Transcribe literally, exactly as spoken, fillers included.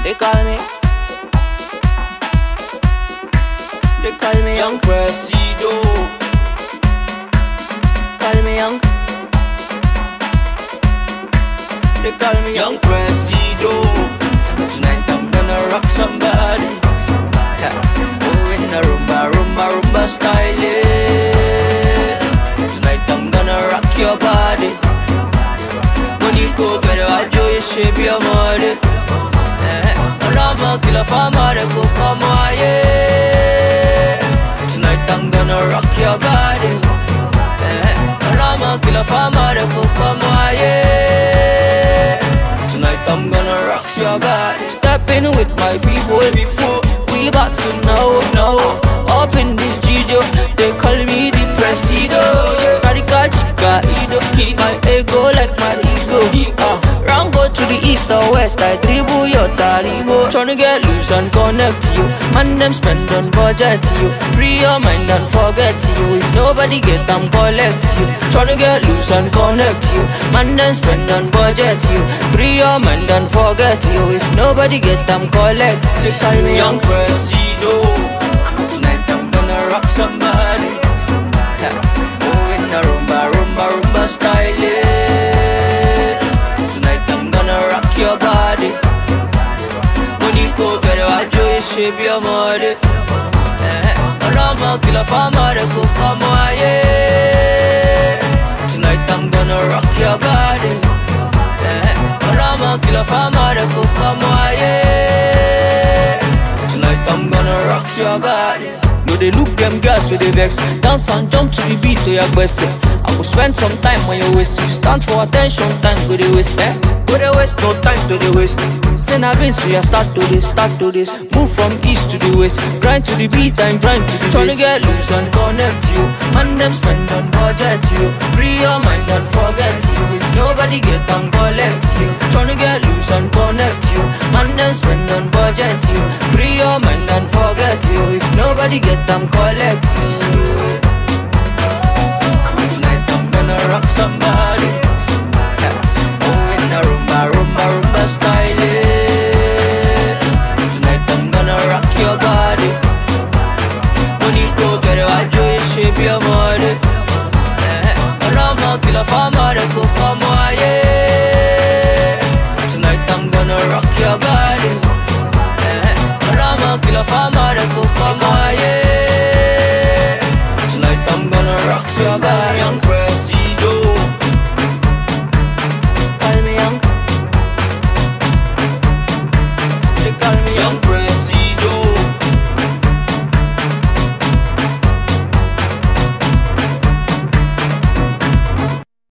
They call me, they call me Young Presido. Call me Young, they call me Young Presido. Tonight I'm gonna rock somebody. Oh, in the rumba, rumba, rumba style. Tonight I'm gonna rock your body. When you go better, I do you shape your body. I'm killer for mother, go come on, yeah. Tonight I'm gonna rock your body. I'm a killer for mother, go come on, yeah. Tonight I'm gonna rock your body. Step in with my people, so we about to know, know. Up in this G-Do, they call me the Presido. Radical chica, Ido, my ego like my ego. uh, Round go to the east or west, I dribble your taribo. Tryna get loose and connect you. Man them spend on budget you. Free your mind and forget you. If nobody get them, collect you. Tryna get loose and connect you. Man them spend on budget you. Free your mind and forget you. If nobody get them, collect. They call me Young Presido. Tonight I'm gonna rock somebody. Oh, in the rumba, rumba, rumba style. Tonight I'm gonna rock your body. When you go better, I do you shape your body. I'm a killer for mother, go come on, yeah. Tonight I'm gonna rock your body. I'm a killer for mother, go come on, yeah. Tonight I'm gonna rock your body. No, they look them girls with the vex. Dance and jump to the beat to your best. I will spend some time on your waist. If you stand for attention, time to the waist, eh? Go the waist, no time to the waist. Send a beat, so you start to this, start to this. Move from east to the west. Grind to the beat and grind to the Tryna get loose and connect you. Man them spend on budget you. Free your mind and forget you. If nobody get them, collect you. Tryna get loose and connect you. Man them spend on budget you. Free your mind and forget you. If nobody get them, collect you. Tonight I'm gonna rock somebody. Oh, in the rumba, rumba, rumba style. Tonight I'm gonna rock your body. When you go better, I do you shape your body. I'm a killer for mother, go come on, yeah. Tonight I'm gonna rock your body. I'm a killer for mother, go come on, yeah. Tonight I'm gonna rock your body. Young Presido. Call me Young. They call me Young Presido.